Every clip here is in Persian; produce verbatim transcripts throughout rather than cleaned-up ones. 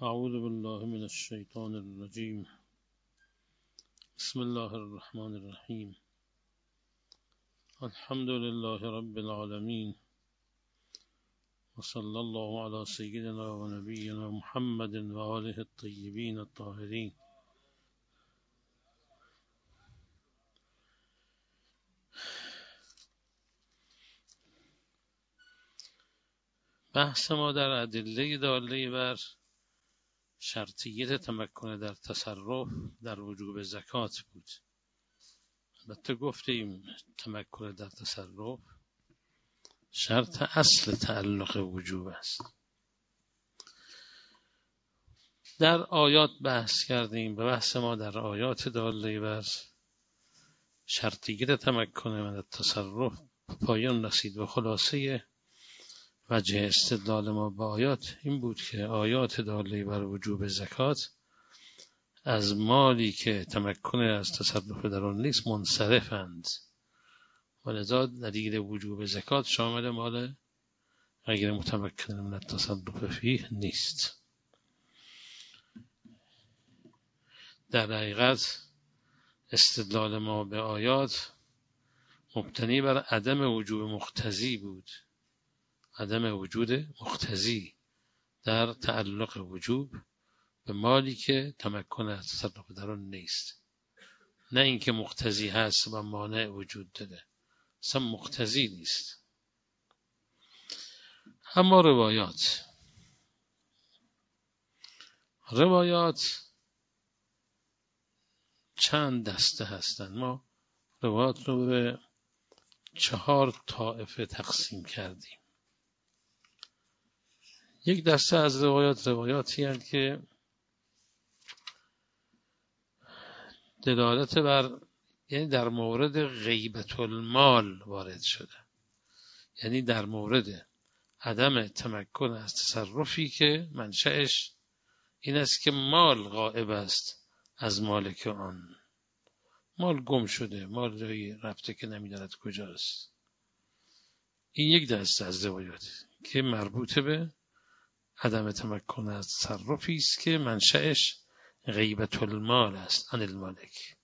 اعوذ بالله من الشیطان الرجیم. بسم الله الرحمن الرحیم. الحمد لله رب العالمین و صلی الله علی سیدنا و نبینا محمد و آله الطیبین الطاهرین. بحث ما در ادله داله بر شرطیت تمکن در تصرف در وجوب زکات بود. البته گفتیم تمکن در تصرف شرط اصل تعلق وجوب است. در آیات بحث کردیم. به بحث ما در آیات داله بر شرطیت تمکن در تصرف پایان رسید و خلاصه وجه استدلال ما با آیات این بود که آیات داله بر وجوب زکات از مالی که تمکن از تصرف در آن نیست منصرفند و لذا دلیل وجوب زکات شامل مال غیر متمکن من التصرف فیه نیست. در حقیقت استدلال ما به آیات مبتنی بر عدم وجوب مقتضی بود، عدم وجود مقتضی در تعلق وجوب به مالی که تمکن از تصرف در آن نیست، نه اینکه مقتضی هست و مانع وجود داره، اصلا مقتضی نیست. اما روایات روایات چند دسته هستند. ما روایات رو به چهار طایفه تقسیم کردیم. یک دسته از روایات روایاتی هستند که دلالت بر یعنی در مورد غیبت المال وارد شده، یعنی در مورد عدم تمکن از تصرفی که منشأش این است که مال غائب است از مالک آن، مال گم شده، مال جایی رفته که نمی‌داند کجاست. این یک دسته از روایات که مربوط به عدم تمکن از تصرفی است که منشأش غیبت المال است عن المالک.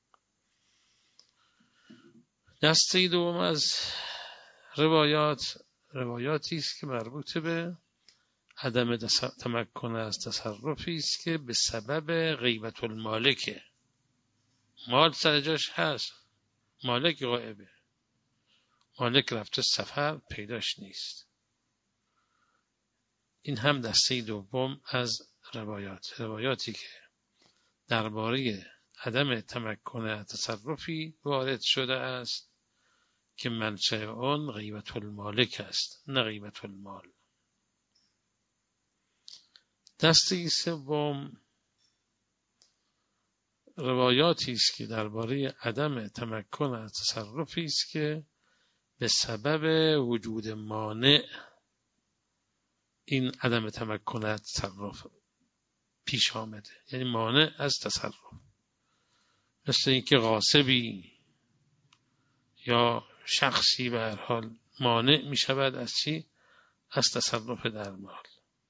دسته دوم از روایات روایاتی است که مربوط به عدم تمکن از تصرفی است که به سبب غیبت المالک، مال سر جاش هست، مالک غائبه، مالک رفته سفر پیداش نیست. این هم دسته دوم از روایات، روایاتی که درباره عدم تمکن از تصرفی وارد شده است که منشأ آن غیبت المالک است، نه غیبت المال. دسته سوم روایاتی است که درباره عدم تمکن از تصرفی است که به سبب وجود مانع این عدم تمکن از تصرف پیش آمده، یعنی مانع از تصرف، مثل اینکه غاصبی یا شخصی به هر حال مانع می شود از چی؟ از تصرف در مال.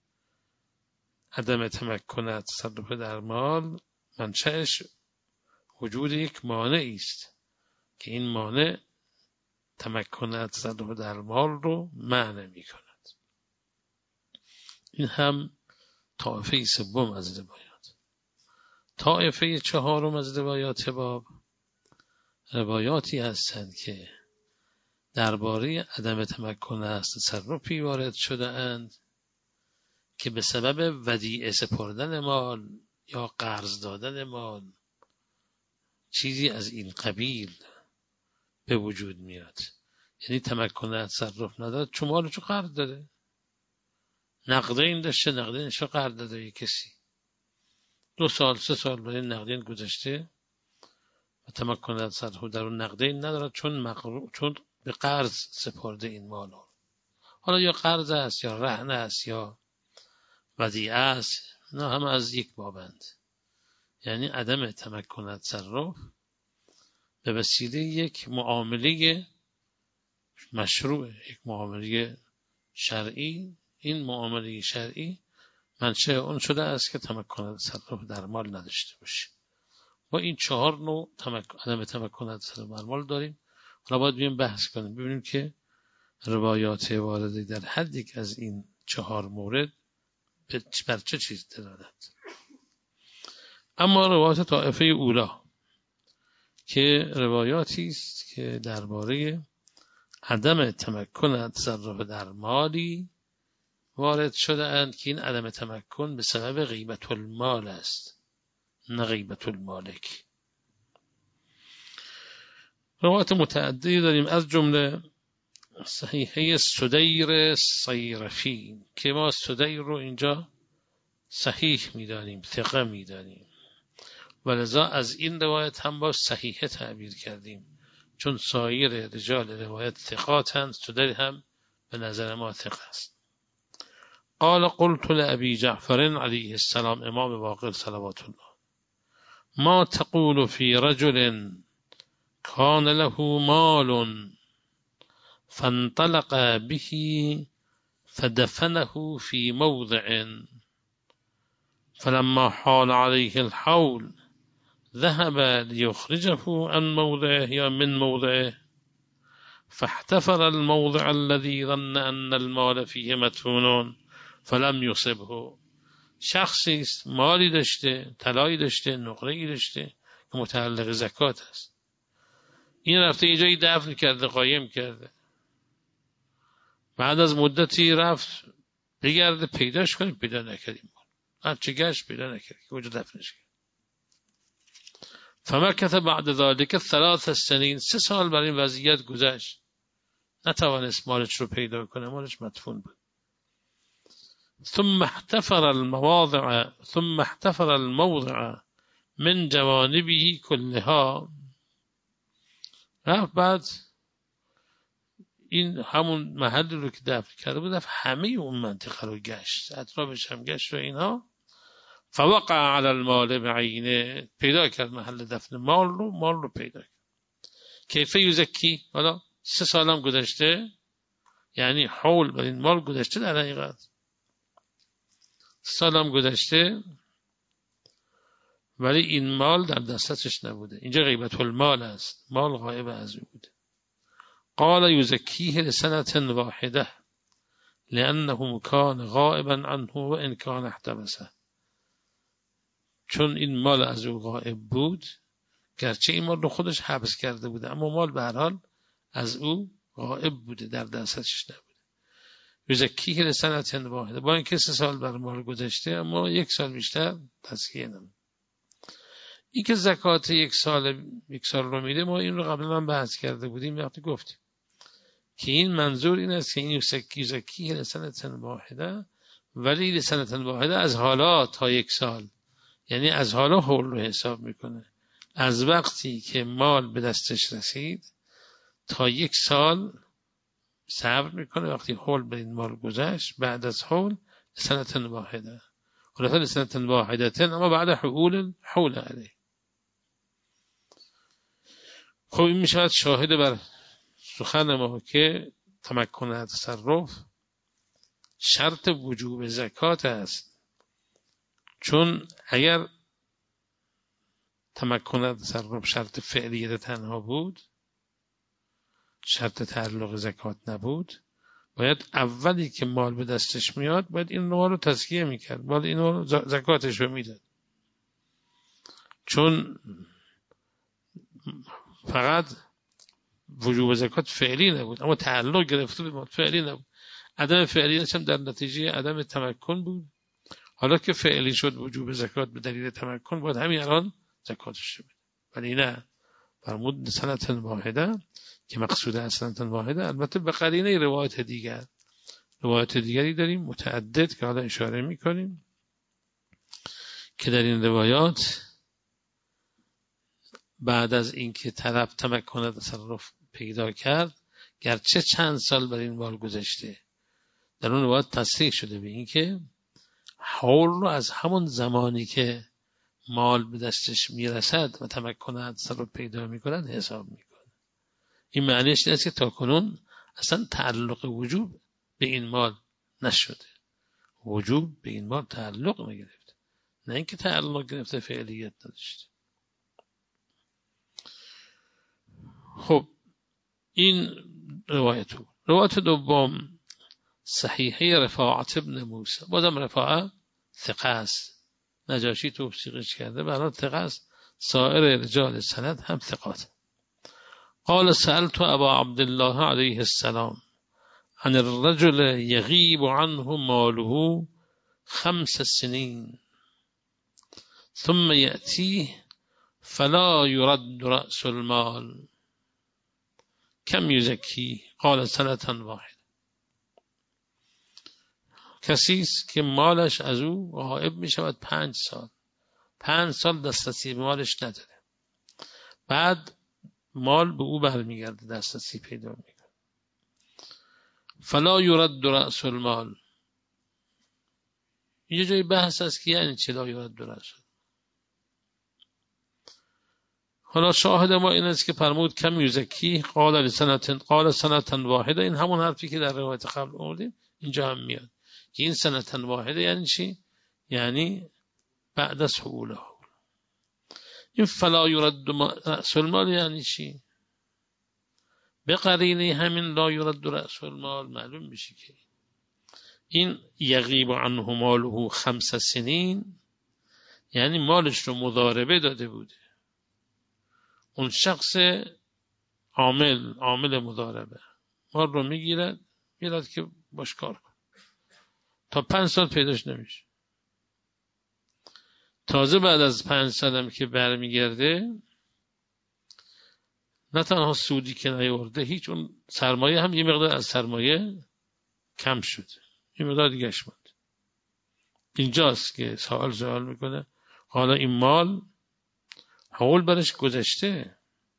عدم تمکن از تصرف در مال منشأش وجود یک مانعی است که این مانع تمکن از تصرف در مال رو منع می کند. این هم طایفه سوم از روایات. طایفه چهارم از روایات باب روایاتی هستند که درباره عدم تمکن از تصرفی وارد شده اند که به سبب ودیعه سپردن مال یا قرض دادن مال چیزی از این قبیل به وجود میاد، یعنی تمکن از تصرف نداره چون مالشو قرض داده، نقدین داشته، نقدینشو قرض داده کسی، دو سال سه سال برای نقدین گذشته و تمکن از تصرف در اون نقدین نداره چون مقروض، چون به قرض سپرده این مالو. حالا یا قرض است یا رهن است یا ودیعه است، نه هم از یک بابند. یعنی عدم تمکن از تصرف به وسیله یک معامله مشروع، یک معامله شرعی، این معامله شرعی منشأ اون شده است که تمکن تصرف در مال نداشته باشه. ما این چهار نوع تمکن عدم تمکن تصرف در مال داریم. حالا باید بیم بحث کنیم ببینیم که روایات وارده در هر یک از این چهار مورد بر چه چیز دلالت. اما روایات طائفه اولا که روایاتی است که درباره عدم تمکن تصرف در مالی وارد شده اند که این عدم تمکن به سبب غیبت المال است، نه غیبت المالک. روایات متعددی داریم، از جمله صحیحه سدیر صیرفی که ما سدیر رو اینجا صحیح می‌دانیم، ثقه می‌دانیم، ولذا از این روایت هم با صحیحه تعبیر کردیم، چون سایر رجال روایت ثقاتند، سدیر هم به نظر ما ثقه است. قال قلت لأبي جعفر علیه السلام، امام باقر صلوات الله، ما تقول في رجل كان له مال فانطلق به فدفنه في موضع فلما حال عليه الحول ذهب ليخرجه عن موضعه یا من موضعه فاحتفر الموضع الذي ظن أن المال فيه مدفون فلم يصبه. شخصی است مالی داشته، طلایی داشته، نقره‌ای داشته که متعلق زکات است، این رفته یه جایی دفن کرده، قایم کرده، بعد از مدتی رفت بگرده پیداش کنه، پیدا نکردیم، هر چه گشت پیدا نکرد که کجا دفنش کرد. فمکث بعد ذلك ثلاث سنین، سه سال برای این وضعیت گذشت، نتوانست مالش رو پیدا کنه، مالش مدفون بود. ثم احتفر المواضع ثم احتفر الموضع من جوانبه كلها، رفت بعد این همون محل رو که دفن کرده بود همه اون منطقه رو گشت، اطرافش هم گشت و اینها. فوقع على المال بعینه، پیدا کرد محل دفن مال رو، مال رو پیدا کرد. کیفه یزکی، حالا سه سالم گذشته، یعنی حول بر این مال گذشته، در حقیقت سالم گذشته ولی این مال در دستش نبوده. اینجا غیبت المال است، مال غایب از او بوده. قال یزکیه لسنة واحده لأنه كان غائبا عنه وإن كان احتبسه، چون این مال از او غائب بود، گرچه این مال رو خودش حبس کرده بوده، اما مال به هر حال از او غائب بوده، در دستش نبوده. یزکیه لسنة واحده، با اینکه سه سال بر مال گذشته اما یک سال بیشتر تزکیه نمود. این که زکات یک سال یک سال رو میده، ما این رو قبلا هم بحث کرده بودیم، وقتی گفتیم که این منظور این است که این یزکیه لسنة واحده، ولی لسنة واحده از حالا تا یک سال، یعنی از حالا حول رو حساب میکنه، از وقتی که مال به دستش رسید تا یک سال صبر میکنه، وقتی حول به این مال گذشت، بعد از حول لسنة واحده، خلاصه لسنة واحده اما بعد حول حول علیه. خب این میشود شاهد بر سخن ما که تمکن تصرف شرط وجوب زکات است، چون اگر تمکن تصرف شرط فعلیت تنها بود، شرط تعلق زکات نبود، باید اولی که مال به دستش میاد باید این مال رو تزکیه میکرد، باید این مال زکاتش رو میداد، چون فقط وجوب زکات فعلی نبود اما تعلق گرفته به مال فعلی نبود. عدم فعلیتش هم در نتیجه عدم تمکن بود. حالا که فعلی شد وجوب زکات به دلیل تمکن، باید همین الان زکاتش بده، ولی نه، فرمود سنة واحده که مقصود از سنة واحده، البته به قرینه روایت دیگر، روایت دیگری داریم متعدد که حالا اشاره میکنیم که در این روایات بعد از اینکه طرف تمکن تصرف پیدا کرد، گرچه چند سال بر این مال گذشته، در اون روایت تصریح شده به این که حول رو از همون زمانی که مال به دستش میرسد و تمکن تصرف پیدا میکند حساب میکنه. این معنیش این است که تا کنون اصلا تعلق وجوب به این مال نشده، وجوب به این مال تعلق نگرفته، نه اینکه تعلق گرفته فعلیت نداشته. خب این روایت بود. روایت دوم صحیحه رفاعت ابن موسی، بازم رفاعت ثقه است، نجاشی توثیقش کرده، برای ثقه است، سایر رجال سند هم ثقات. قال سألت ابا عبدالله علیه السلام عن الرجل یغیب عنه ماله خمس سنین ثم یأتیه فلا يرد رأس المال کم یزکی؟ قال سنة واحد. کسی است که مالش از او غائب می شود پنج سال، پنج سال دسترسی مالش نداره، بعد مال به او برمیگرده، دسترسی پیدا میکنه. فلا یرد رأس المال، یه جای بحث است که یعنی چه لا یرد رأس. حالا شاهد ما این است که فرمود کم یزکی، قال سنتن قال سنتن واحده، این همون حرفی که در روایت قبل آوردیم اینجا هم میاد که این سنتن واحده یعنی چی؟ یعنی بعد از حوله. این فلا یرد رأس المال یعنی چی؟ به قرینه همین لا یرد رأس المال معلوم میشه که این یغیب عنه ماله خمس سنین یعنی مالش رو مضاربه داده بوده، اون شخص عامل عامل مضاربه مال رو میگیرد میرد که باش کار کن، تا پنج سال پیداش نمیشه. تازه بعد از پنج سالم که برمیگرده نه تنها سودی که نیورده، هیچ اون سرمایه هم یه مقدار از سرمایه کم شد، یه مقدار دیگه شد. اینجاست که سوال سوال میکنه حالا این مال حول برش گذشته،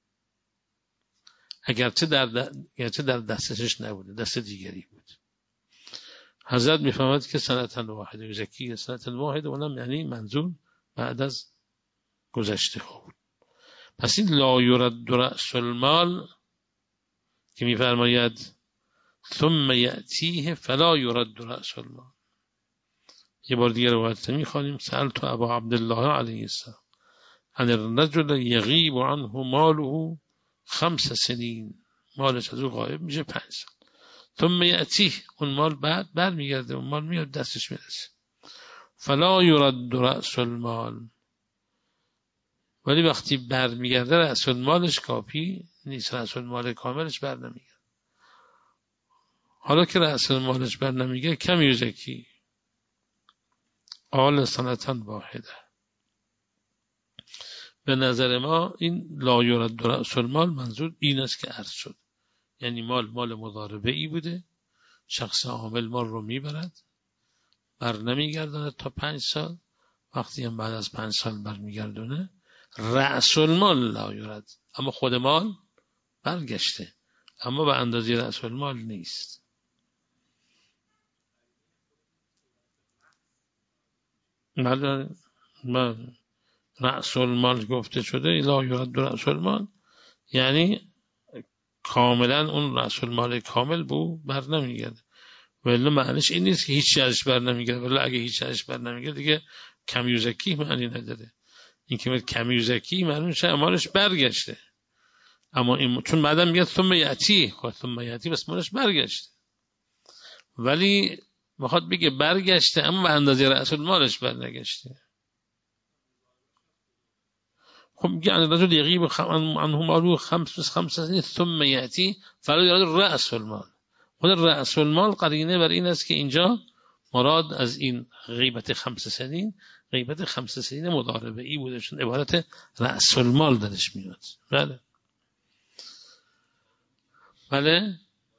اگرچه در اگرچه در دستش نبوده، دست دیگری بود. حضرت میفهمد که سنتن واحده زکی سنتن واحده اونم یعنی منظور بعد از گذشته بود. پس این لا یرد رأس المال که میفرماید ثم یأتیه فلا یرد رأس المال، یه بار دیگه روایت میخوانیم سألت ابا عبدالله علیه السلام عن الرجل یغیب عنه ماله خمس سنین، مالش از او غایب میشه پنج سال، ثم یأتیه اون مال بعد بر میگرده، اون مال میاد دستش میرسه، فلا یرد رأس المال، ولی وقتی بر میگرده رأس المالش کافی نیست، رأس المال کاملش بر نمیگرده. حالا که رأس المالش بر نمیگرده کم یزکی، قال سنتن واحده. به نظر ما این لا یرد رأس المال منظور این است که عرض شد، یعنی مال مال مضاربه ای بوده، شخص عامل مال رو میبرد بر نمیگردونه تا پنج سال، وقتی هم بعد از پنج سال بر میگردونه رأس المال لا یرد، اما خود مال برگشته، اما به اندازه رأس المال نیست. من من رأس المال گفته شده لا یرد رأس المال یعنی کاملا اون رأس المال کامل بو بر نمیگرده، ولی معنیش این نیست که هیچ ازش بر نمیگرده، ولی اگه هیچ ازش بر نمیگرده دیگه کم یزکی معنی نداره. این که کم یزکی معنی میشه امالش برگشته، اما این چون بعدم میگه ثم یأتی، خب ثم یأتی بس مالش برگشته، ولی میخواد بگه برگشته اما به اندازه رأس المالش برنگشته. خب یعنی رجل یغیب عنه ماله خمس خمس سنین ثم یأتی فلا یرد رأس المال، خود رأس المال قرینه بر این است که اینجا مراد از این غیبت خمس سنین غیبت خمس سنین مضاربه ای بوده، چون عبارت رأس المال درش میاد. بله بله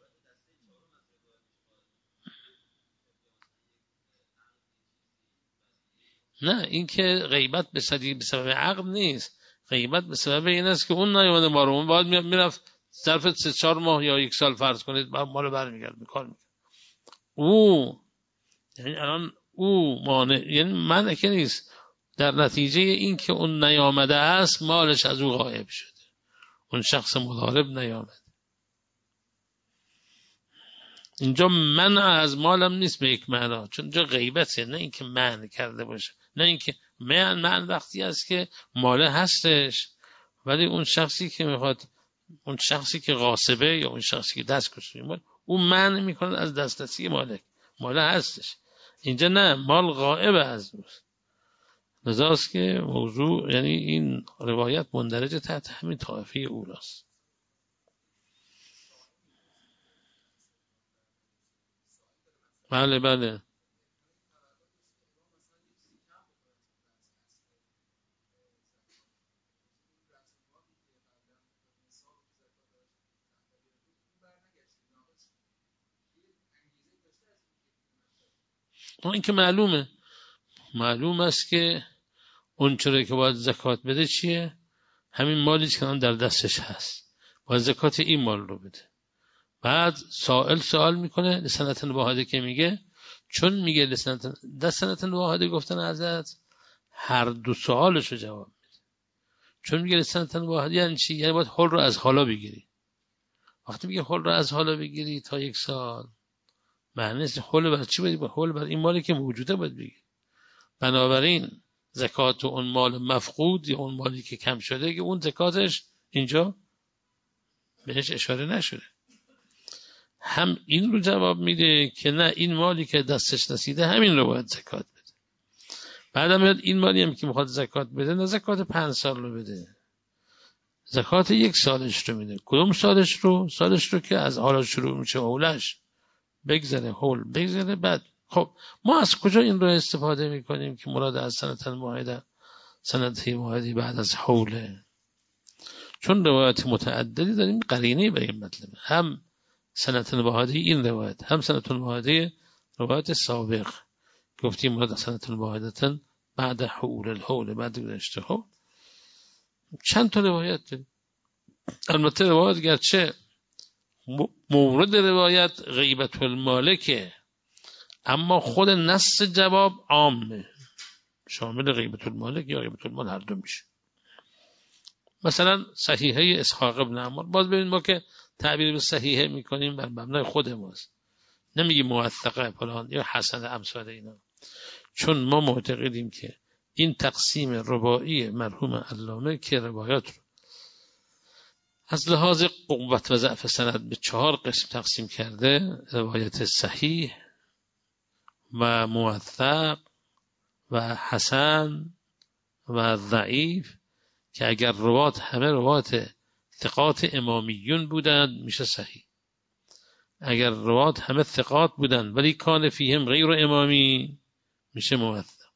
نه، این که غیبت به سبب عقد نیست، غیبت به سبب این است که اون نیومده ما رو، اون باید میرفت ظرف سه چهار ماه یا یک سال فرض کنید ما رو برمیگرد کار میکنه. او یعنی الان او مانع، یعنی مانع که نیست، در نتیجه این که اون نیامده است مالش از او غایب شده، اون شخص مضارب نیامده. اینجا منع از مالم نیست به یک معنا، چون اینجا غیبته، نه اینکه منع کرده باشه، نه اینکه من من وقتی است که مال هستش ولی اون شخصی که میخواد، اون شخصی که غاصبه یا اون شخصی که دست کشیده اون منع میکنه از دسترسی مالک، مال هستش. اینجا نه، مال غائب از اوست. لذاست که موضوع، یعنی این روایت مندرج تحت همین طایفه اولاست. بله بله این که معلومه، معلوم است که اون چرا که باید زکات بده چیه؟ همین مالی که در دستش هست، باید زکات این مال رو بده. بعد سائل سوال میکنه لسنتن واحده که میگه، چون میگه لسنتن دسنتن واحده گفتن حضرت هر دو سوالش رو جواب میده. چون میگه لسنتن واحده یعنی چی؟ یعنی باید حل رو از حالا بگیری. وقتی میگه حل رو از حالا بگیری تا یک سال، معنی است حل بر چی باید؟ حل بر این مالی که موجوده باید بگیری. بنابراین زکات اون مال مفقود یا اون مالی که کم شده، که اون زکاتش اینجا بهش اشاره نشده. هم این رو جواب میده که نه، این مالی که دستش رسیده همین رو باید زکات بده. بعدم میاد این مالی هم که میخواد زکات بده، نه زکات پنج سال رو بده، زکات یک سالش رو میده. کدوم سالش رو؟ سالش رو که از حالا شروع میشه، حولش بگذره، حول بگذره. بعد خب ما از کجا این رو استفاده میکنیم که مراد از سنت واحده سنت واحدی بعد از حوله؟ چون روایت متعددی داریم قرینه به این مطلب، هم سنت واحده این روایت، هم سنت واحده روایت سابق. گفتیم مراد سنت واحده بعد حول الحول، بعد گذشته حول. چند تا روایت داریم. البته روایت گرچه مورد روایت غیبت المالکه، اما خود نص جواب عامه، شامل غیبت المالک یا غیبت المال هر دو میشه. مثلا صحیحه اسحاق ابن عمار، باز ببین ما که تعبیر به صحیحه میکنیم بر مبنای خود ماست، نمیگیم موثقه فلان یا حسن امثال اینا، چون ما معتقدیم که این تقسیم رباعی مرحوم علامه که روایات رو از لحاظ قوت و ضعف سند به چهار قسم تقسیم کرده، روایت صحیح و موثق و حسن و ضعیف، که اگر روات همه روات ثقات امامیون بودند میشه صحیح. اگر روات همه ثقات بودند ولی کان فیهم غیر امامی میشه موثق.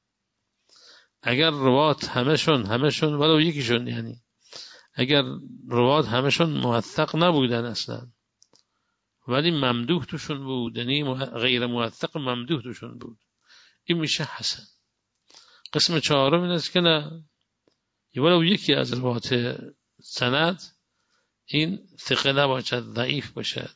اگر روات همشون همشون ولو یکیشون، یعنی اگر روات همشون موثق نبودن اصلا ولی ممدوح توشون بود، یعنی غیر موثق ممدوح توشون بود، این میشه حسن. قسم چهارم این است که نه، ولو یکی از روات سند این ثقه نباشد، ضعیف باشد،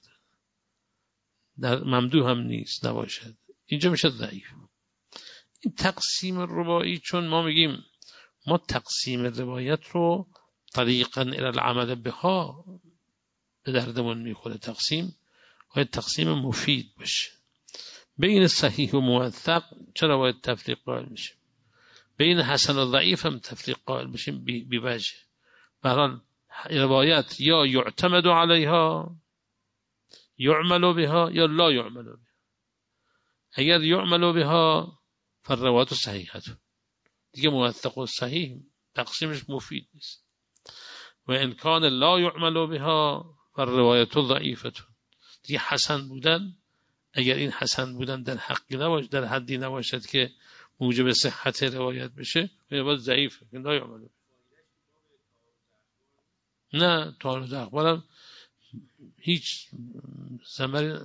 در ممدوح هم نیست نباشد، اینجا میشه ضعیف. این تقسیم رباعی، چون ما میگیم ما تقسیم روایت رو طریقا الی العمل بها به دردمون میخوره. تقسیم باید تقسیم مفید باشه. بین صحیح و موثق چرا باید تفریق قائل میشه؟ بین حسن و ضعیف هم تفریق قائل بشیم بی وجه. برحال روایت یا یعتمد علیها یعمل بها یا لا یعمل بها. اگر یعمل بها فالروایت صحیحت، دیگه موثق و صحیح تقسیمش مفید نیست. و ان کان لا یعمل بها فالروایت ضعیفت، دیگه حسن بودن، اگر این حسن بودن در حقی نباشه، در حدی نباشد که موجب صحت روایت بشه، باید ضعیف لا یعمل. نه تعارض اخبارم هیچ ثمری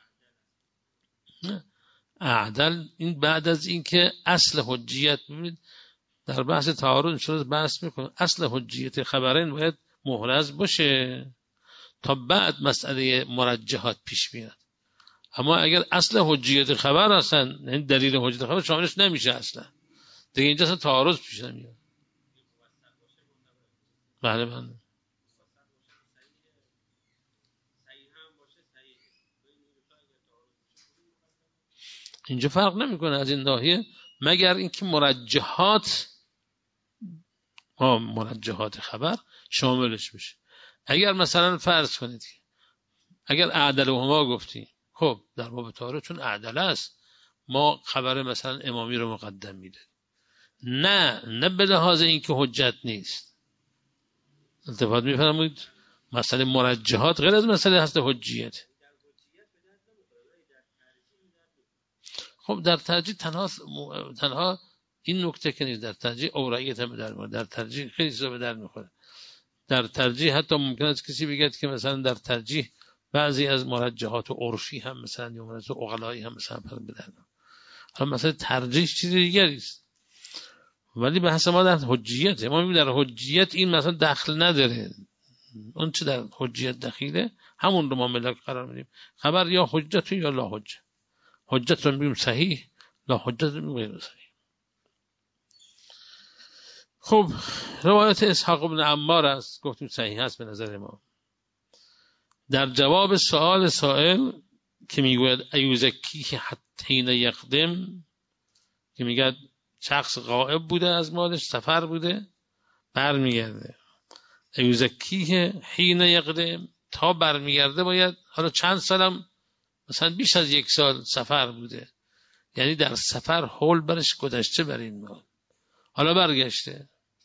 نه. اعدل این بعد از این که اصل حجیت، ببینید در بحث تعارض شروع بحث میکنه، اصل حجیت خبرین باید محرز باشه تا بعد مسئله مرجحات پیش میاد. اما اگر اصل حجیت خبر هستن، یعنی دلیل حجیت خبر شاملش نمیشه اصلا، دیگه اینجا اصلا تعارض پیش نمیاد. بله بله اینجا فرق نمیکنه از این ناحیه، مگر اینکه مرجحات ما مرجحات خبر شاملش بشه. اگر مثلا فرض کنید که اگر اعدل و هما گفتیم، خب در باب طهاره چون اعدل است ما خبر مثلا امامی رو مقدم میده، نه نه به لحاظ اینکه حجت نیست. التفات میفرمایید مسئله مرجحات غیر از مسئله هست حجیت. خب در ترجیح تنها تنها این نکته که نیست، در ترجیح اورعیت هم در در ترجیح خیلی چیزا به در میخوره. در ترجیح حتی ممکن است کسی بگه که مثلا در ترجیح بعضی از مرجحات و عرفی هم مثلا یا مرجحات عقلایی هم مثلا پر بدن. حالا مثلا ترجیح چیز دیگری است، ولی بحث ما در حجیت. ما میگیم در حجیت این مثلا دخل نداره، اون چه در حجیت دخیله همون رو ما ملاک قرار میدیم. خبر یا حجت یا لا حجت. حجت رو میگیم صحیح، لا حجت رو میگیم غیر صحیح. خب روایت اسحاق بن عمار است، گفتیم صحیح است به نظر ما. در جواب سوال سائل که میگوید ایوزکی حتین یقدم، که میگه شخص غائب بوده از مالش، سفر بوده برمیگرده، ایوزکی حین یقدم، تا برمیگرده باید، حالا چند سالم مثلا بیش از یک سال سفر بوده، یعنی در سفر حول برش گذشته بر این مال، حالا برگشته.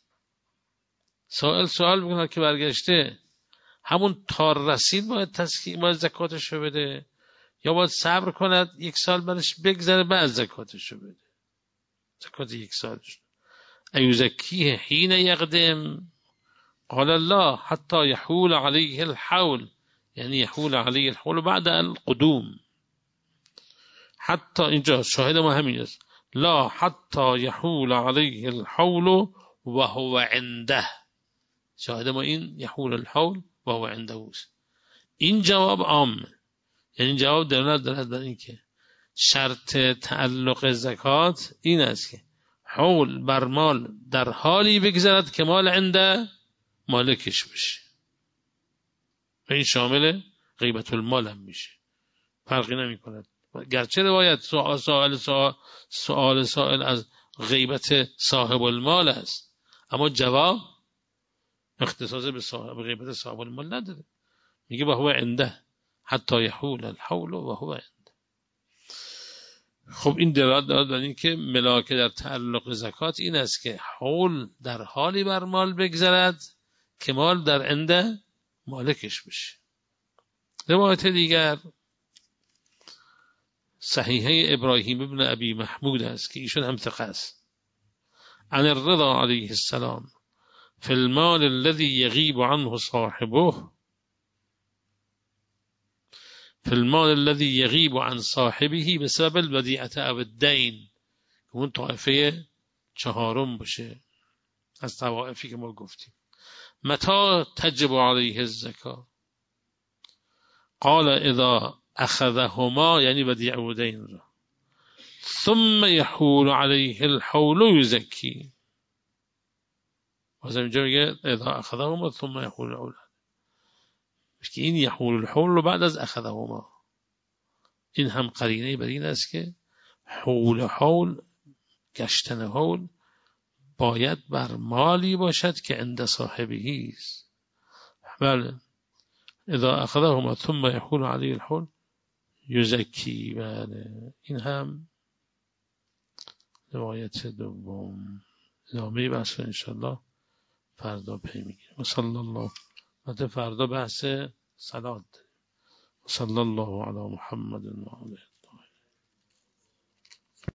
سوال سوال میکنه که برگشته همون تار رسید باید تسکیه باید زکاتش رو بده، یا باید صبر کند یک سال برش بگذره بعد زکاتش رو بده، زکات یک سالش. ایوزکیه حین یقدم، قال الله حتی یحول علیه الحول، یعنی یحول علیه الحول بعد القدوم. حتی اینجا شاهد ما همین است، لا حتی یحول علیه الحول و هو عنده، شاهد ما این یحول الحول و هو عنده است. این جواب عام، یعنی جواب دلالت دارد بر این که شرط تعلق زکات این است که حول بر مال در حالی بگذرد که مال عنده مالکش بشه، و این شامل غیبت المال هم میشه، فرقی نمی کند. گرچه روایت سوال سوال سوال سائل از غیبت صاحب المال است، اما جواب اختصاص به صاحب غیبت صاحب المال نداره، میگه و هو عنده حتی یحول الحول و هو عنده. خب این دلالت دارد بر این که ملاکه در تعلق زکات این است که حول در حالی بر مال بگذرد که مال در عنده مالکش بشه. روایت دیگر صحیحه ابراهیم ابن ابی محمود است که ایشون هم ثقه است، عن الرضا علیه السلام فی المال الذي یغیب عنه صاحبه، فی المال الذي یغیب عن صاحبه بسبب الودیعه او الدین، اون طائفه چهارم باشه از طوائفی که ما گفتیم. متى تجب علیه الزکات؟ قال اذا اخذهما، یعنی ودیعه و دین را، ثم یحول علیه الحول یزکی. واسه اینجا میگه اذا اخذهما ثم یحول الحول، که این یحول الحول بعد از اخذهما، این هم قرینه بر این است که حول حول گشتن حول باید بر مالی باشد که عند صاحبه است. بله اذا اخذهما ثم یحول علیه الحول یزکی. بله این هم روایت دوم. ادامه بحث انشاءالله فردا پی میگیریم. و صلی الله، البته فردا بحث صلات. و صلی الله علی محمد و آله.